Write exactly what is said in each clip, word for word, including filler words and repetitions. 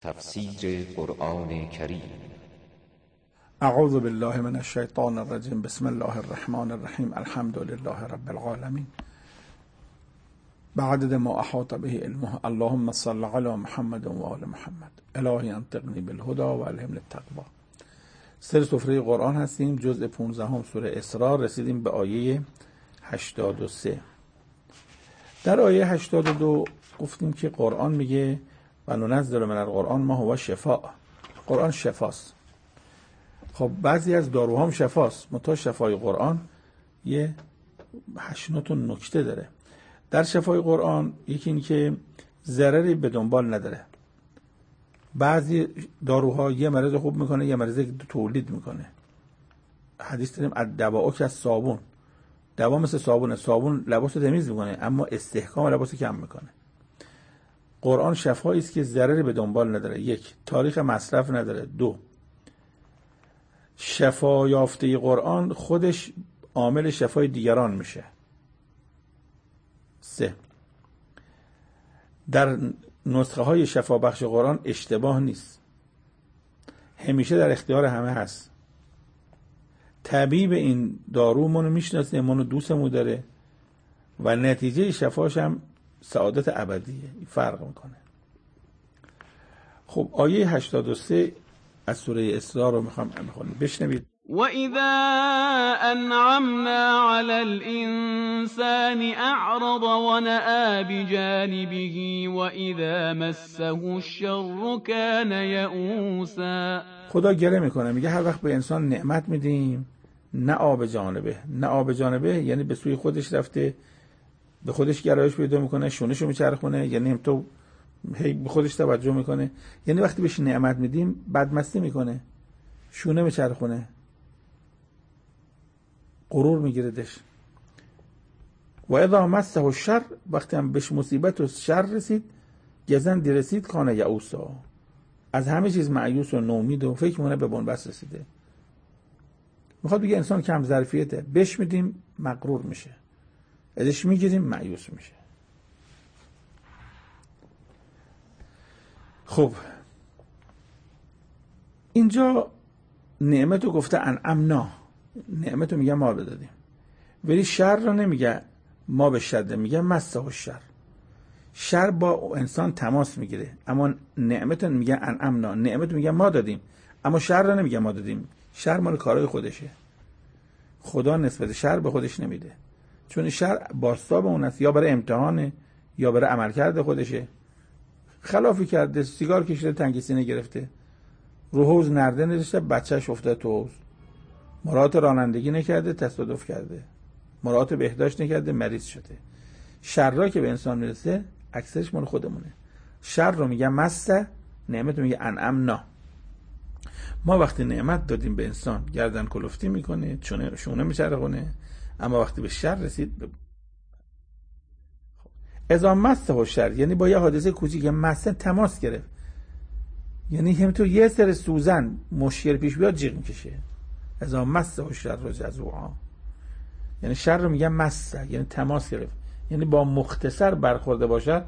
تفسیر قرآن کریم. اعوذ بالله من الشیطان الرجیم. بسم الله الرحمن الرحیم. الحمد لله رب العالمین. بعدد ما احاط به علمه. اللهم صل علی محمد و آل محمد. الهی انطقنی بالهدى و الهمنی التقوی. سر سفره قرآن هستیم. جزء پانزدهم سوره اسراء. رسیدیم به آیه هشتاد و سه. در آیه هشتاد و دو گفتیم که قرآن میگه و ننزل من القرآن ما هو شفاء. قرآن شفاست. خب بعضی از داروها هم شفاست، منتها شفای قرآن یه هشت نه تا نکته داره. در شفای قرآن یکی این که ضرری به دنبال نداره. بعضی داروها یه مرض خوب میکنه، یه مرض تولید میکنه. حدیث داریم الدواء کالصابون. دوا مثل صابونه. صابون لباس رو تمیز میکنه اما استحکام لباس کم میکنه. قرآن شفایی است که ضرری به دنبال نداره. یک، تاریخ مصرف نداره. دو، شفا یافته قرآن خودش عامل شفای دیگران میشه. سه، در نسخه های شفا بخش قرآن اشتباه نیست، همیشه در اختیار همه هست. طبیب این دارو منو میشناسه، منو دوستمو داره و نتیجه شفاش هم سعادت ابدیه. فرق میکنه. خب آیه هشتاد و سه از سوره اسراء رو میخوام بخونیم. بشنوید. وَإِذَا أَنْعَمْنَا عَلَى الْإِنسَانِ أَعْرَضَ وَنَأَىٰ بِجَانِبِهِ وَإِذَا مَسَّهُ الشَّرُّ كَانَ یَئُوسًا. خدا گله میکنه، میگه هر وقت به انسان نعمت میدیم نه آب جانبه. نه آب جانبه یعنی به سوی خودش رفته، به خودش گرایش پیدا میکنه، شونشو میچرخونه، یعنی تو هی به خودش توجه میکنه. یعنی وقتی بهش نعمت میدیم بدمستی میکنه، شونه میچرخونه، غرور میگیردش. و اذا مسه الشر، وقتی هم بهش مصیبت و شر رسید، گزند رسید، کان یئوسا، از همه چیز مایوس و نومید و فکر میکنه به بنبست رسیده. میخواد بگه انسان کم ظرفیته، بهش میدیم مغرور میشه، ازش میگیریم مایوس میشه. خب اینجا نعمتو گفته انعمنا، نعمتو میگه ما بدادیم، ولی شر رو نمیگه ما به شده، میگه مسه الشر. شر با انسان تماس میگیره، اما نعمتو میگه انعمنا، نعمتو میگه ما دادیم، اما شر رو نمیگه ما دادیم. شر مال کارهای خودشه. خدا نسبت شر به خودش نمیده، چون شر بازتاب اون است، یا برای امتحانه یا برای عملکرد خودشه. خلافی کرده، سیگار کشیده، تنگی سینه گرفته، رو حوض نرده نشسته، بچهش افتاد تو حوض. مراعات رانندگی نکرده، تصادف کرده. مراعات بهداشت نکرده، مریض شده. شرا که به انسان میرسه اکثرش مال خودمونه. شر رو میگه مسته، نعمت رو میگه انعمنا. ما وقتی نعمت دادیم به انسان گردن کلفتی میکنه، چونه شونه میچرخونه، اما وقتی به شر رسید ب... اذا مسه الشر یعنی با یه حادثه کوچیک مسه تماس گرفت، یعنی همینطور یه سر سوزن مشکل پیش بیاد جیغ میکشه. اذا مسه الشر جزوعا، یعنی شر رو میگن مسه، یعنی تماس گرفت، یعنی با مختصر برخورده باشد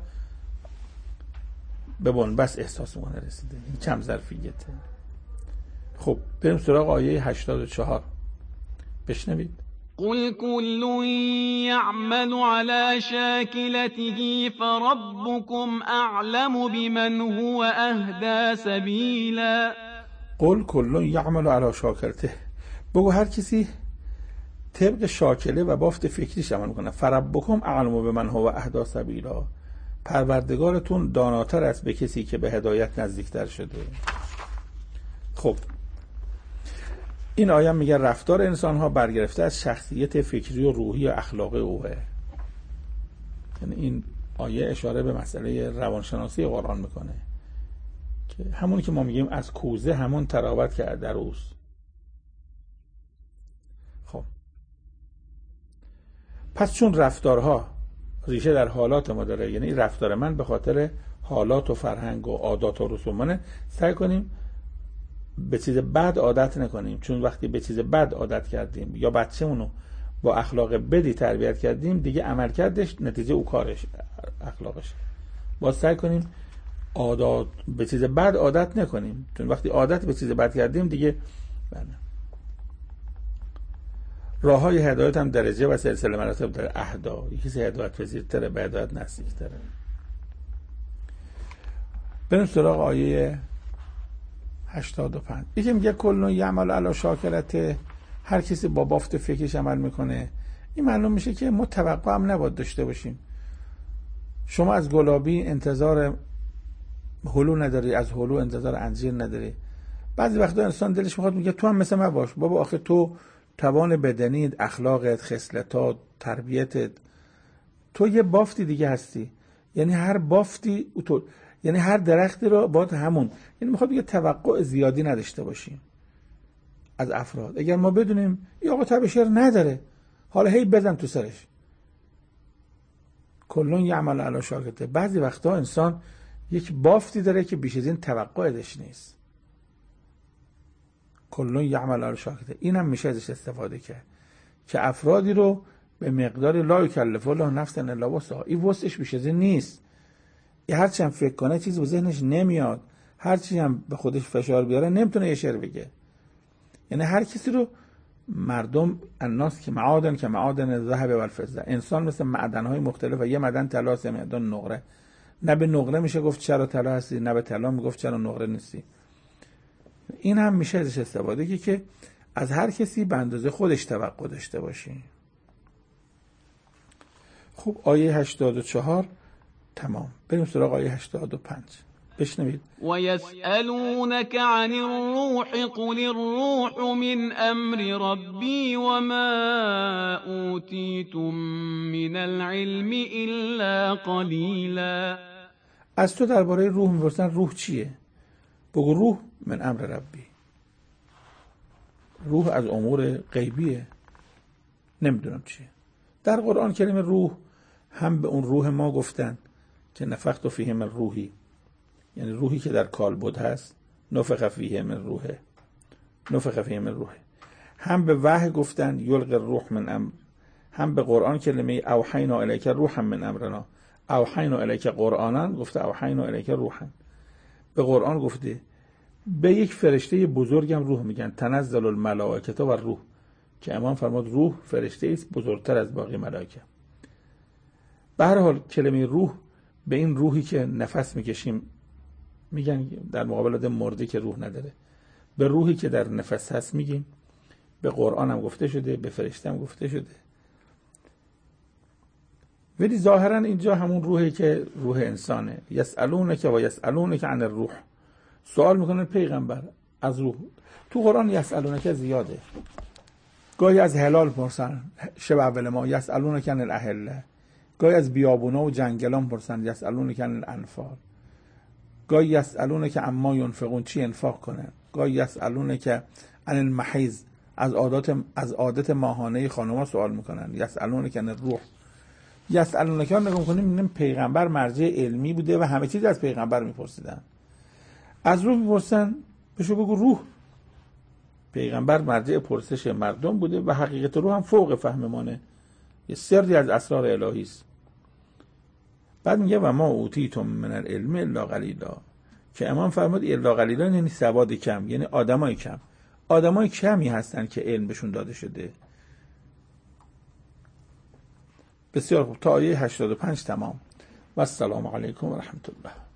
به بنبست احساس میکنه رسیده. این کم ظرفیته. خب بریم سراغ آیه هشتاد و چهار. بشنوید. قل كل يعمل على شاكلته فربكم أعلم بمن هو أهدى سبيلا. قل كل يعمل على شاكلته، بگو هر کسی طبق شاکله و بافت فکریش عمل میکنه. فربکم اعلم بمن هو اهدی سبیلا، پروردگارتون داناتر است به کسی که به هدایت نزدیکتر شده. خب این آیه میگه رفتار انسان ها برگرفته از شخصیت فکری و روحی و اخلاقی اوه. یعنی این آیه اشاره به مسئله روانشناسی قرآن میکنه که همونی که ما میگیم از کوزه همون تراوت کرده روز. خب پس چون رفتارها ریشه در حالات ما داره، یعنی رفتار من به خاطر حالات و فرهنگ و عادات و رسومانه، سعی کنیم به چیز بد عادت نکنیم. چون وقتی به چیز بد عادت کردیم یا بچه‌مونو با اخلاق بدی تربیت کردیم، دیگه عمل کردش نتیجه او کارش اخلاقش. باید سعی کنیم عادات به چیز بد عادت نکنیم، چون وقتی عادت به چیز بد کردیم دیگه بله. راه های هدایت هم درجه و سلسله مراتب داره. اهدا، یکی هدایت پذیرتره، به هدایت نزدیک‌تره. بریم سراغ آیه هشتاد و پنج. یکی میگه کلون یعمل علی شاکلته، هر کسی با بافت فکرش عمل میکنه. این معلوم میشه که ما توقع هم نباید داشته باشیم. شما از گلابی انتظار هلو نداری، از هلو انتظار انجیر نداری. بعضی وقتا انسان دلش میخواد میگه تو هم مثل من باش. بابا آخه تو توان بدنیت، اخلاقت، خصلتات، تربیتت، تو یه بافتی دیگه هستی. یعنی هر بافتی تو، یعنی هر درختی رو باید همون، یعنی میخواد بگه توقع زیادی نداشته باشیم از افراد. اگر ما بدونیم این آقا تب شعر نداره، حالا هی بزن تو سرش. کلون یعمل علی شاکلته. بعضی وقتا انسان یک بافتی داره که بیش از این توقعش نیست. کلون یعمل علی شاکلته، اینم میشه ازش استفاده کرد که افرادی رو به مقدار لا یکلف الله نفسا الا وسعها، این وسعش بیش از این نیست. هر چند فکر کنه چیزی به ذهنش نمیاد، هر چی هم به خودش فشار بیاره نمیتونه یه شعر بگه. یعنی هر کسی رو مردم الناس که معادن که معادن الذهب و الفضه، انسان مثل معدن‌های مختلف و یه معدن طلا است، معدن نقره. نه به نقره میشه گفت چرا طلا هستی، نه به طلا میگفت چرا نقره نیستی. این هم میشه ازش استفاده که که از هر کسی به اندازه خودش توقع داشته باشی. خب آیه هشتاد و چهار تمام. بریم سراغ آیه هشتاد و پنج. بشنوید. و یسألونک عن الروح قل الروح من امر ربی و ما اوتیتم من العلم الا قلیلا. از تو درباره روح میپرسن روح چیه؟ بگو روح من امر ربی. روح از امور غیبیه، نمیدونم چیه. در قرآن کلمه روح هم به اون روح ما گفتن که نفخت فیه من روحی، یعنی روحی که در کالبد هست، نفخ فیه من روحه، نفخ فیه من روحه. هم به وحی گفتن یلقی الروح من امر، هم به قرآن کلمه اوحینا الیک روحا من امرنا، اوحینا الیک قرآنا گفته اوحینا الیک روحا. به قرآن گفته به یک فرشته بزرگم روح میگن، تنزل الملائکه و روح، که امام فرمود روح فرشته است بزرگتر از باقی ملائکه. به هر حال کلمه روح به این روحی که نفس میکشیم میگن، در مقابل آدم مرده که روح نداره، به روحی که در نفس هست میگیم. به قرآن هم گفته شده، به فرشته هم گفته شده. ولی ظاهرا اینجا همون روحی که روح انسانه. یسألونک و یسألونک عن الروح، سوال میکنن پیغمبر از روح. تو قرآن یسألونک زیاده، گاهی از هلال پرسن شب اول ما، یسألونک عن الاهله. گاهی از بیابونا و جنگلان پرسن، یسألونک عن الانفال. گاهی یسألونک عما ینفقون، چی انفاق کنن. گاهی یسألونک عن المحیض، از عادات از عادت ماهانه خانم‌ها سوال میکنن، یسألونک عن الروح. یسألونک ها نگاه کنیم میبینیم پیغمبر مرجع علمی بوده و همه چیز از پیغمبر میپرسیدن. از روح میپرسن، بهشو بگو روح. پیغمبر مرجع پرسش مردم بوده و حقیقت روح هم فوق فهم مانه، یه سری از اسرار الهی است. بعد میگه و ما اوتیتم من العلم الا قلیلا، که امام فرمود الا قلیلا یعنی سواد کم، یعنی آدمای کم. آدمای کمی هستن که علم بهشون داده شده. بسیار خوب، تا آیه هشتاد و پنج تمام. و السلام علیکم و رحمت الله.